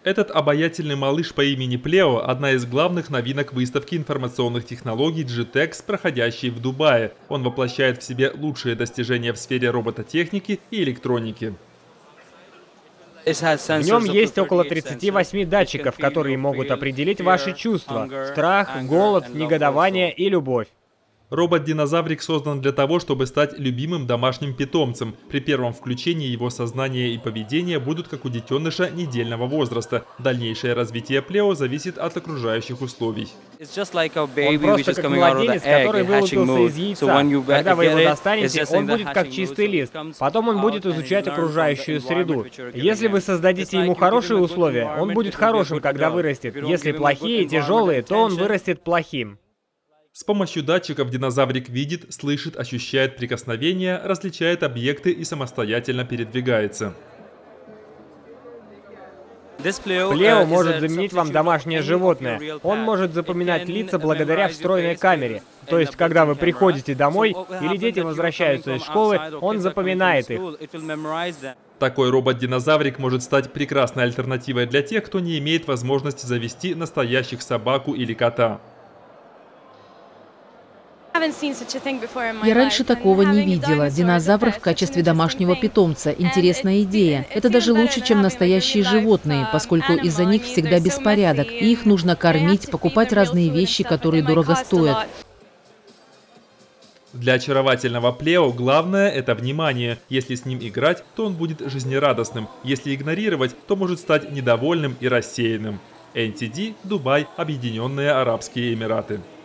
Этот обаятельный малыш по имени Плео – одна из главных новинок выставки информационных технологий GTEX, проходящей в Дубае. Он воплощает в себе лучшие достижения в сфере робототехники и электроники. В нем есть около 38 датчиков, которые могут определить ваши чувства – страх, голод, негодование и любовь. Робот-динозаврик создан для того, чтобы стать любимым домашним питомцем. При первом включении его сознание и поведение будут как у детеныша недельного возраста. Дальнейшее развитие Плео зависит от окружающих условий. Он просто как младенец, который вылупился из яйца. Когда вы его достанете, он будет как чистый лист. Потом он будет изучать окружающую среду. Если вы создадите ему хорошие условия, он будет хорошим, когда вырастет. Если плохие, тяжелые, то он вырастет плохим. С помощью датчиков динозаврик видит, слышит, ощущает прикосновения, различает объекты и самостоятельно передвигается. Плео может заменить вам домашнее животное. Он может запоминать лица благодаря встроенной камере. То есть, когда вы приходите домой или дети возвращаются из школы, он запоминает их. Такой робот-динозаврик может стать прекрасной альтернативой для тех, кто не имеет возможности завести настоящих собаку или кота. Я раньше такого не видела. Динозавр в качестве домашнего питомца. Интересная идея. Это даже лучше, чем настоящие животные, поскольку из-за них всегда беспорядок. И их нужно кормить, покупать разные вещи, которые дорого стоят. Для очаровательного Плео главное – это внимание. Если с ним играть, то он будет жизнерадостным. Если игнорировать, то может стать недовольным и рассеянным. NTD, Дубай, Объединенные Арабские Эмираты.